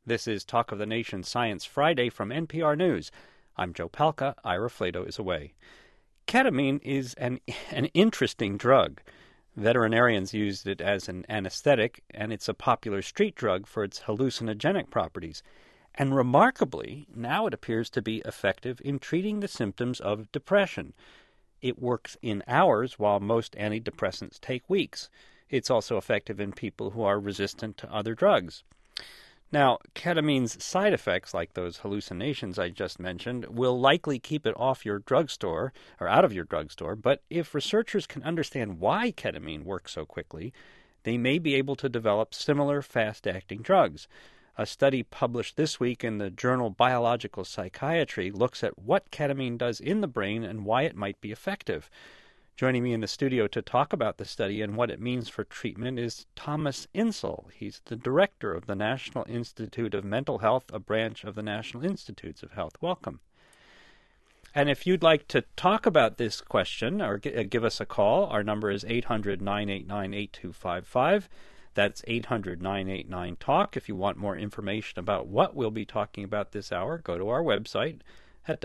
This is Talk of the Nation Science Friday from NPR News. I'm Joe Palca. Ira Flato is away. Ketamine is an interesting drug. Veterinarians used it as an anesthetic, and it's a popular street drug for its hallucinogenic properties. And remarkably, now it appears to be effective in treating the symptoms of depression. It works in hours, while most antidepressants take weeks. It's also effective in people who are resistant to other drugs. Now, ketamine's side effects, like those hallucinations I just mentioned, will likely keep it off your drugstore, or out of your drugstore, but if researchers can understand why ketamine works so quickly, they may be able to develop similar fast-acting drugs. A study published this week in the journal Biological Psychiatry looks at what ketamine does in the brain and why it might be effective. Joining me in the studio to talk about the study and what it means for treatment is Thomas Insel. He's the director of the National Institute of Mental Health, a branch of the National Institutes of Health. Welcome. And if you'd like to talk about this question or give us a call, our number is 800-989-8255. That's 800-989-TALK. If you want more information about what we'll be talking about this hour, go to our website at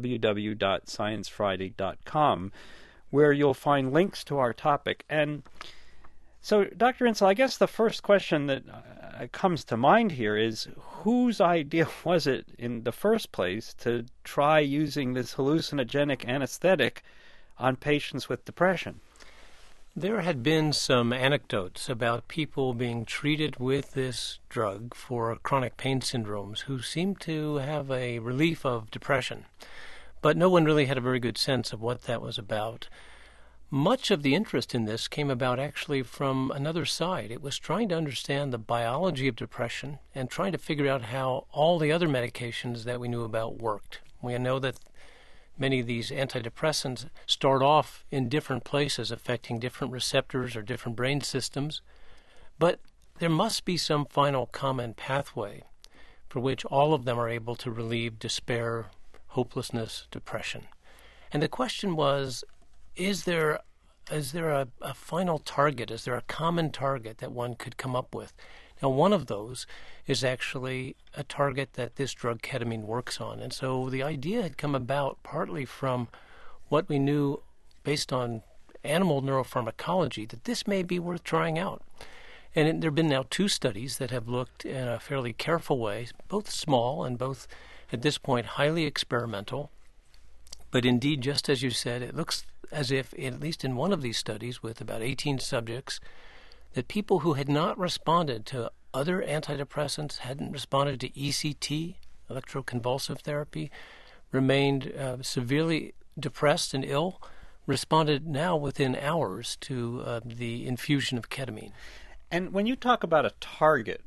www.sciencefriday.com. where you'll find links to our topic. And so, Dr. Insel, I guess the first question that comes to mind here is, whose idea was it in the first place to try using this hallucinogenic anesthetic on patients with depression? There had been some anecdotes about people being treated with this drug for chronic pain syndromes who seemed to have a relief of depression. But no one really had a very good sense of what that was about. Much of the interest in this came about actually from another side. It was trying to understand the biology of depression and trying to figure out how all the other medications that we knew about worked. We know that many of these antidepressants start off in different places, affecting different receptors or different brain systems. But there must be some final common pathway for which all of them are able to relieve despair, hopelessness, depression. And the question was, is there a final target? Is there a common target that one could come up with? Now, one of those is actually a target that this drug ketamine works on. And so the idea had come about partly from what we knew based on animal neuropharmacology, that this may be worth trying out. And there have been now 2 studies that have looked in a fairly careful way, both small and both at this point highly experimental. But indeed, just as you said, it looks as if, at least in one of these studies with about 18 subjects, that people who had not responded to other antidepressants, hadn't responded to ECT, electroconvulsive therapy, remained severely depressed and ill, responded now within hours to the infusion of ketamine. And when you talk about a target,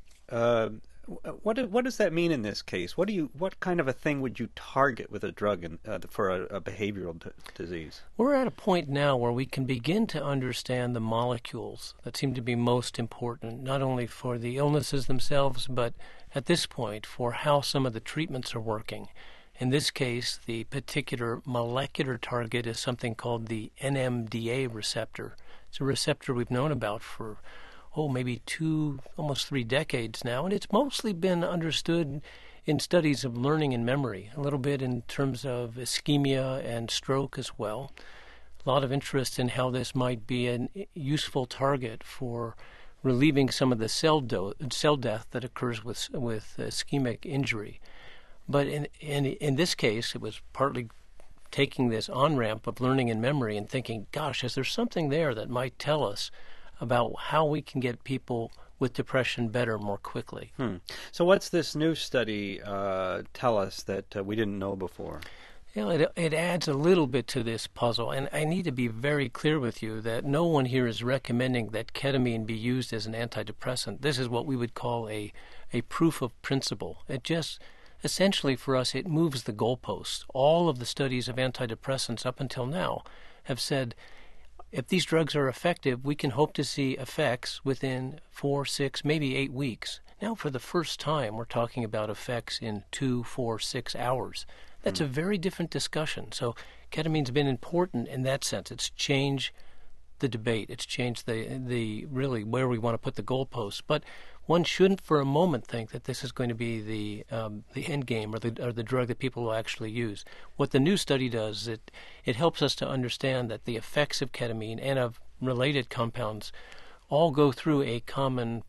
what does that mean in this case? What kind of a thing would you target with a drug for a behavioral disease? We're at a point now where we can begin to understand the molecules that seem to be most important, not only for the illnesses themselves, but at this point for how some of the treatments are working. In this case, the particular molecular target is something called the NMDA receptor. It's a receptor we've known about for maybe 2, almost 3 decades now, and it's mostly been understood in studies of learning and memory, a little bit in terms of ischemia and stroke as well. A lot of interest in how this might be a useful target for relieving some of the cell death that occurs with ischemic injury. But in this case, it was partly taking this on-ramp of learning and memory and thinking, gosh, is there something there that might tell us about how we can get people with depression better more quickly? So what's this new study tell us that we didn't know before? It adds a little bit to this puzzle, and I need to be very clear with you that no one here is recommending that ketamine be used as an antidepressant. This is what we would call a proof of principle. It just, essentially for us, it moves the goalposts. All of the studies of antidepressants up until now have said, if these drugs are effective, we can hope to see effects within 4, 6, maybe 8 weeks. Now, for the first time, we're talking about effects in 2, 4, 6 hours. That's a very different discussion. So ketamine's been important in that sense. It's changed the debate. It's changed the really where we want to put the goalposts. But one shouldn't for a moment think that this is going to be the end game or the drug that people will actually use. What the new study does, it helps us to understand that the effects of ketamine and of related compounds all go through a common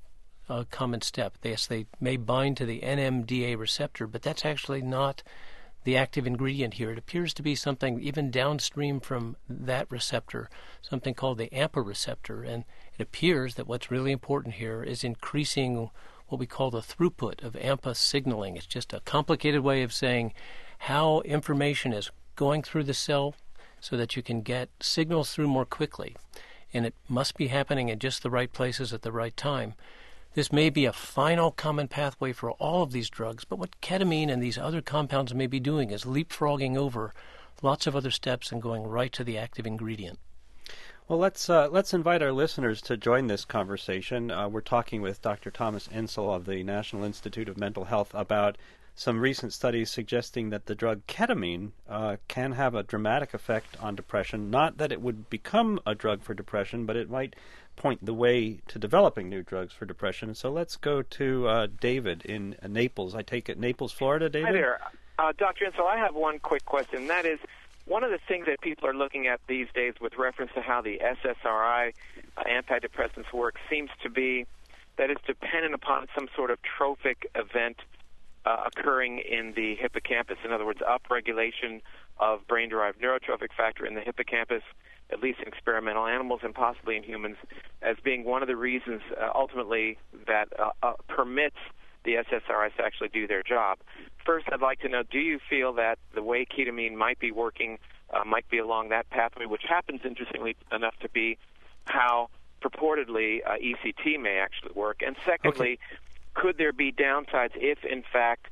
step. Yes, they may bind to the NMDA receptor, but that's actually not the active ingredient here. It appears to be something even downstream from that receptor, something called the AMPA receptor, and it appears that what's really important here is increasing what we call the throughput of AMPA signaling. It's just a complicated way of saying how information is going through the cell so that you can get signals through more quickly, and it must be happening in just the right places at the right time. This may be a final common pathway for all of these drugs, but what ketamine and these other compounds may be doing is leapfrogging over lots of other steps and going right to the active ingredient. Well, let's invite our listeners to join this conversation. We're talking with Dr. Thomas Insel of the National Institute of Mental Health about some recent studies suggesting that the drug ketamine can have a dramatic effect on depression. Not that it would become a drug for depression, but it might point the way to developing new drugs for depression. So let's go to David in Naples. I take it Naples, Florida, David? Hi there. Dr. Insel, I have one quick question. That is, one of the things that people are looking at these days with reference to how the SSRI antidepressants work seems to be that it's dependent upon some sort of trophic event occurring in the hippocampus. In other words, upregulation of brain-derived neurotrophic factor in the hippocampus, at least in experimental animals and possibly in humans, as being one of the reasons ultimately that permits the SSRIs to actually do their job. First, I'd like to know, do you feel that the way ketamine might be working might be along that pathway, which happens, interestingly enough, to be how purportedly ECT may actually work? And secondly, could there be downsides if, in fact,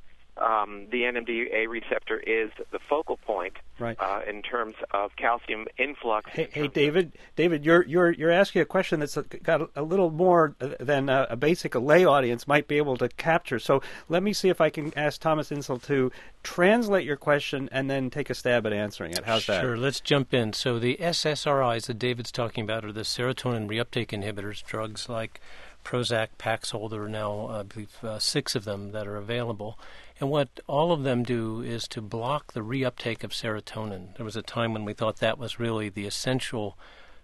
the NMDA receptor is the focal point in terms of calcium influx? Hey, David, you're asking a question that's got a little more than a basic lay audience might be able to capture. So let me see if I can ask Thomas Insel to translate your question and then take a stab at answering it. How's that? Sure, let's jump in. So the SSRIs that David's talking about are the serotonin reuptake inhibitors, drugs like Prozac, Paxil. There are now, I believe, 6 of them that are available. And what all of them do is to block the reuptake of serotonin. There was a time when we thought that was really the essential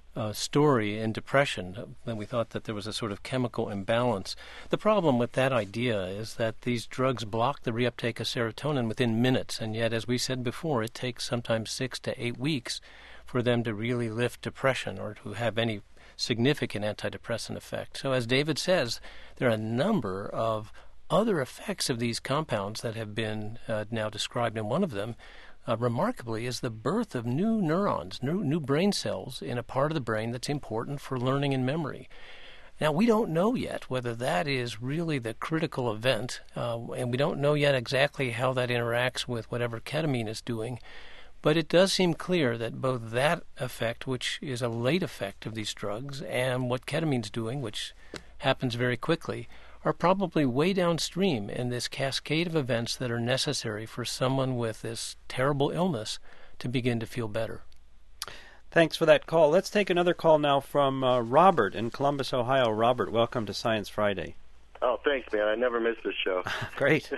story in depression, when we thought that there was a sort of chemical imbalance. The problem with that idea is that these drugs block the reuptake of serotonin within minutes, and yet, as we said before, it takes sometimes 6 to 8 weeks for them to really lift depression or to have any significant antidepressant effect. So as David says, there are a number of other effects of these compounds that have been now described, and one of them, remarkably, is the birth of new neurons, new brain cells in a part of the brain that's important for learning and memory. Now, we don't know yet whether that is really the critical event, and we don't know yet exactly how that interacts with whatever ketamine is doing. But it does seem clear that both that effect, which is a late effect of these drugs, and what ketamine's doing, which happens very quickly, are probably way downstream in this cascade of events that are necessary for someone with this terrible illness to begin to feel better. Thanks for that call. Let's take another call now from Robert in Columbus, Ohio. Robert, welcome to Science Friday. Oh, thanks, man. I never miss this show. Great.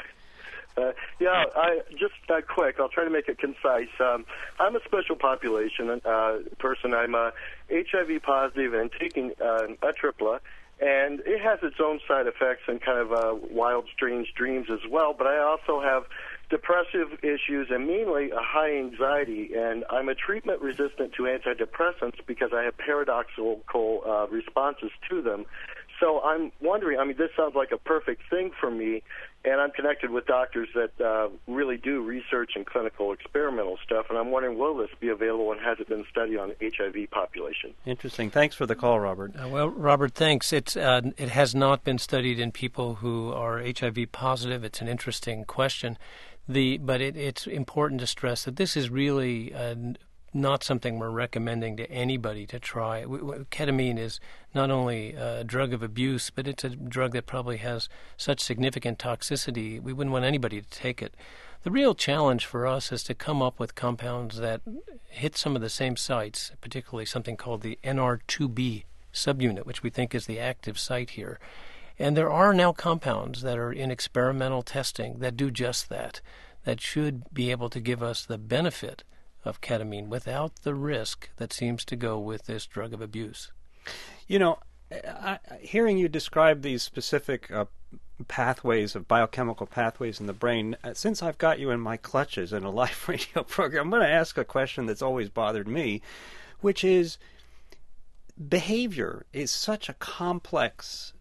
Quick. I'll try to make it concise. I'm a special population person. I'm HIV positive and taking Atripla, and it has its own side effects and kind of wild, strange dreams as well. But I also have depressive issues and mainly a high anxiety, and I'm a treatment resistant to antidepressants because I have paradoxical responses to them. So I'm wondering, this sounds like a perfect thing for me, and I'm connected with doctors that really do research and clinical experimental stuff, and I'm wondering, will this be available and has it been studied on the HIV population? Interesting. Thanks for the call, Robert. Well, Robert, thanks. It has not been studied in people who are HIV positive. It's an interesting question. But it's important to stress that this is really not something we're recommending to anybody to try. Ketamine is not only a drug of abuse, but it's a drug that probably has such significant toxicity, we wouldn't want anybody to take it. The real challenge for us is to come up with compounds that hit some of the same sites, particularly something called the NR2B subunit, which we think is the active site here. And there are now compounds that are in experimental testing that do just that should be able to give us the benefit of ketamine without the risk that seems to go with this drug of abuse. You know, hearing you describe these specific pathways of biochemical pathways in the brain, since I've got you in my clutches in a live radio program, I'm going to ask a question that's always bothered me, which is behavior is such a complex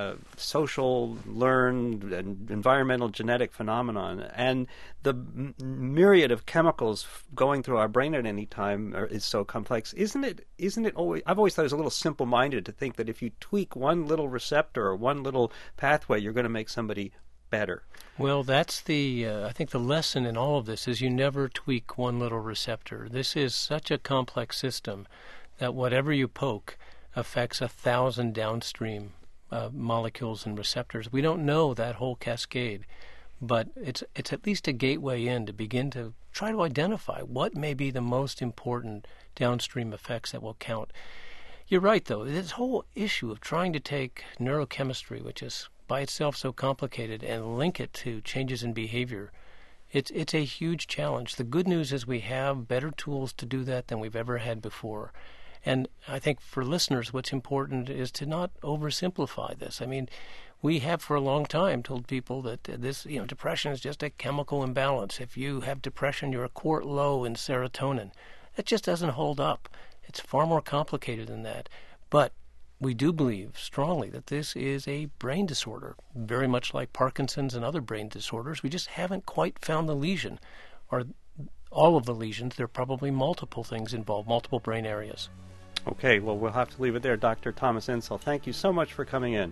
social, learned, and environmental genetic phenomenon, and the myriad of chemicals going through our brain at any time is so complex. Isn't it always? I've always thought it was a little simple-minded to think that if you tweak one little receptor or one little pathway, you're going to make somebody better. Well, that's I think the lesson in all of this is you never tweak one little receptor. This is such a complex system that whatever you poke affects 1,000 downstream molecules and receptors. We don't know that whole cascade, but it's at least a gateway in to begin to try to identify what may be the most important downstream effects that will count. You're right, though. This whole issue of trying to take neurochemistry, which is by itself so complicated, and link it to changes in behavior, it's a huge challenge. The good news is we have better tools to do that than we've ever had before. And I think for listeners, what's important is to not oversimplify this. I mean, we have for a long time told people that depression is just a chemical imbalance. If you have depression, you're a quart low in serotonin. That just doesn't hold up. It's far more complicated than that. But we do believe strongly that this is a brain disorder, very much like Parkinson's and other brain disorders. We just haven't quite found the lesion, or all of the lesions. There are probably multiple things involved, multiple brain areas. Okay, well, we'll have to leave it there. Dr. Thomas Insel, thank you so much for coming in.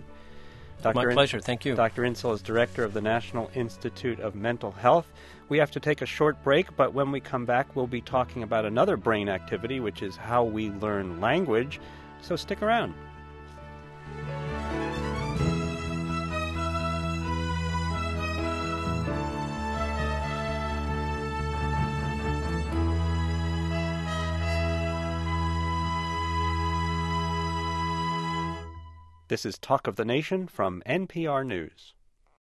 My pleasure. Thank you. Dr. Insel is director of the National Institute of Mental Health. We have to take a short break, but when we come back, we'll be talking about another brain activity, which is how we learn language. So stick around. This is Talk of the Nation from NPR News.